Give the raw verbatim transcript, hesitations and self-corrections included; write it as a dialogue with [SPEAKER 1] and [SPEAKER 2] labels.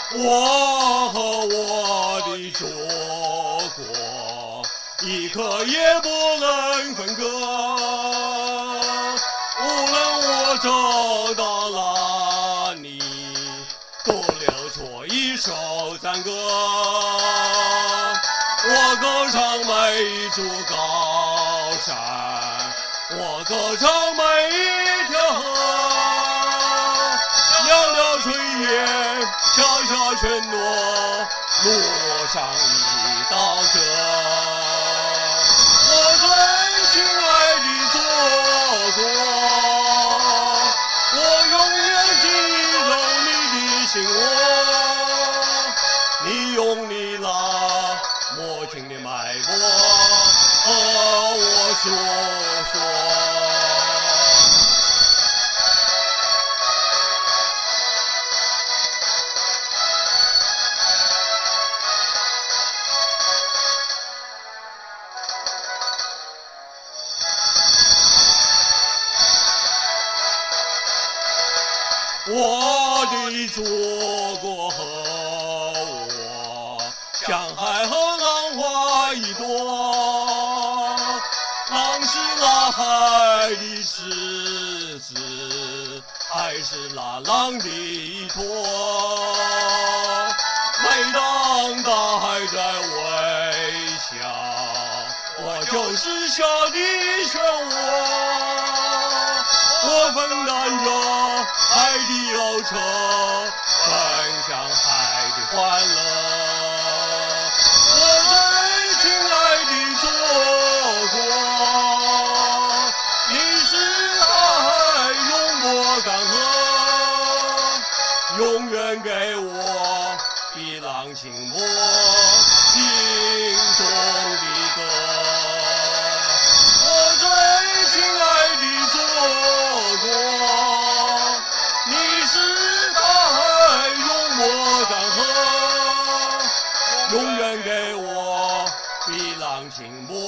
[SPEAKER 1] 我和我的祖国，一刻也不能分割。无论我走到哪里，都留错一首赞歌。我歌唱每一座高山，我歌唱每一条河，袅袅炊烟，小小村落，路上一道辙。我最亲爱的祖国，我永远记住你的心窝，你用你那默情的脉搏和我诉说。我的祖国和我，像海和浪花一朵，浪是那海的狮子，海是那浪的依托。每当大海在微笑，我就是小的漩涡，我分担着海的忧愁，分享海的欢乐。我最亲爱的祖国，你是大海永不干涸，永远给我一浪静默心中的歌。我最亲爱的祖国，你是大海永不干涸，永远给我一浪静默